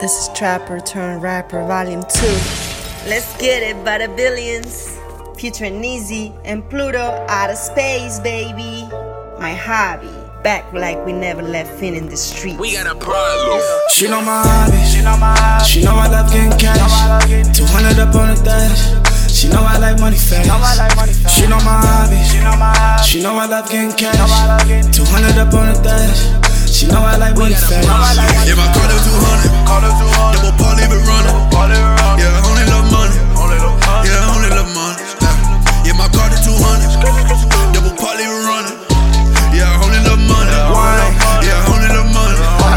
This is Trapper turned Rapper Volume 2. Let's get it by the billions. Featuring Neezy and Pluto, out of space, baby. My hobby, back like we never left Finn in the streets. We got a problem. She know my hobby. She know I love getting cash. 200 up on the dash. She know I like money fast. She know my hobby. She know I love getting cash. 200 up on the dash. She know I like money fast. If I call her 200, double party be running. Yeah, I only love money. Yeah, I only love money. Yeah, my car to 200, double party be running. Yeah, I only love money. Yeah, I only love money.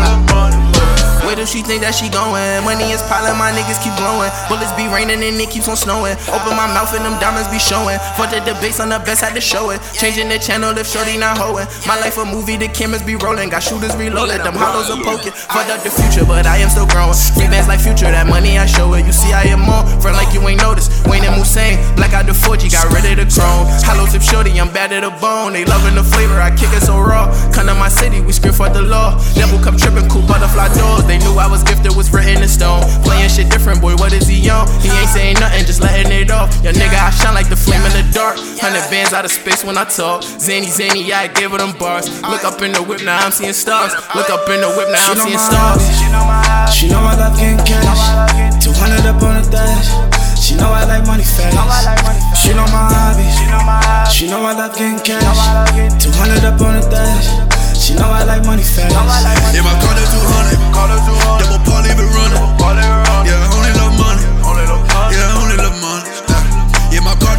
Where does she think that she going? Money is piling, my niggas keep glowing. Bullets be raining and it keeps on snowing. Open my mouth and them diamonds be showing. For the debates on the best, had to show it. Changing the channel if shorty not hoeing. My life a movie, the cameras be rolling. Got shooters reloaded, them hollows are poking. Fucked up the future, but I am still growing. Free bands like Future, that money I show it. You see I am on, front like you ain't noticed. Wayne and Musain, black out the 4G, got rid of the chrome. Hollow tip shorty, I'm bad at the bone. They loving the flavor, I kick it so raw. Come to my city, we scream for the law. Devil come tripping, cool butterfly doors. They knew I was gifted, was written in stone. Playing shit different, boy, what is he on? He ain't saying nothing, just letting it off. Your nigga, I shine like the flame in the dark. 100 bands out of space when I talk. Zany, yeah, I gave her them bars. Look up in the whip, now I'm seeing stars. Look up in the whip, now I'm seeing stars. She know I love getting cash. 200 up on the dash. She know I like money fast. She know my hobby. She know I love getting cash. 200 up on the dash. She know I like money fast. If I call her 200, double party be running. Yeah, I only love money. Yeah, I only love money. Yeah, my car to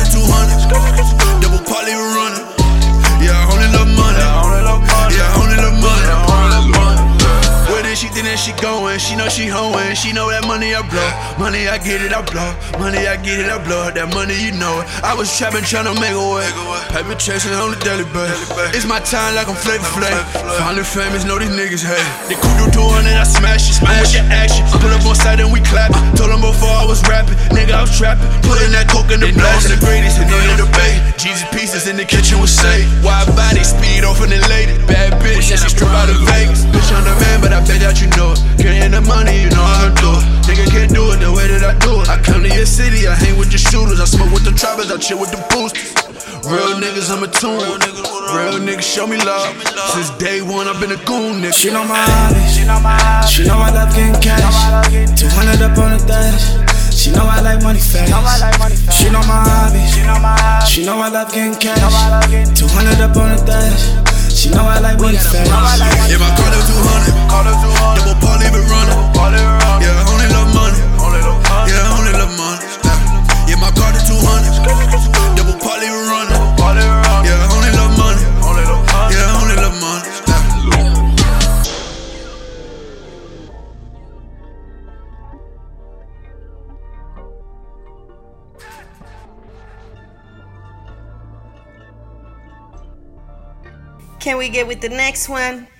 200, double party be running. Yeah, I only love money. Yeah, I only love money. Where did she think that she going? She know she hoeing. She know that money I blow. Money I get it, I blow. Money I get it, I blow. That money you know it. I was trapping, tryna make a way. Paper chasing on the daily basis. It's my time like I'm Flavor Flav. Finally famous, know these niggas hate. They cool do 200, I smash it. With the action. Pull up on side and we clap it. Told them before I was rapping. Nigga, I was trapping. Putting that coke in the blast. The greatest and in the debate. Jesus pieces in the kitchen was safe. Wide body, speed off and elated. Bad bitch, and she strip out of Vegas. Bitch, I'm the man, but I bet that you know it. Getting the money, you know how I do it. Nigga can't do it the way that I do it. I come to your city, I hang with the shooters. I smoke with the trappers, I chill with the boosters. Real niggas, I'm a tune. Real niggas show me love. Since day one, I've been a goon nigga. She know my hobby. She know I love getting cash. 200 up on the dash. She know I like money fast. She know my hobby. She know I love getting cash. 200 up on the dash. She know I like money fast. If I call her 200, double party be running. Yeah, I only love money. Yeah, I only love money. Yeah, my car to 200, double party be running. Yeah, I only love money. Yeah, I only love money. Can we get with the next one?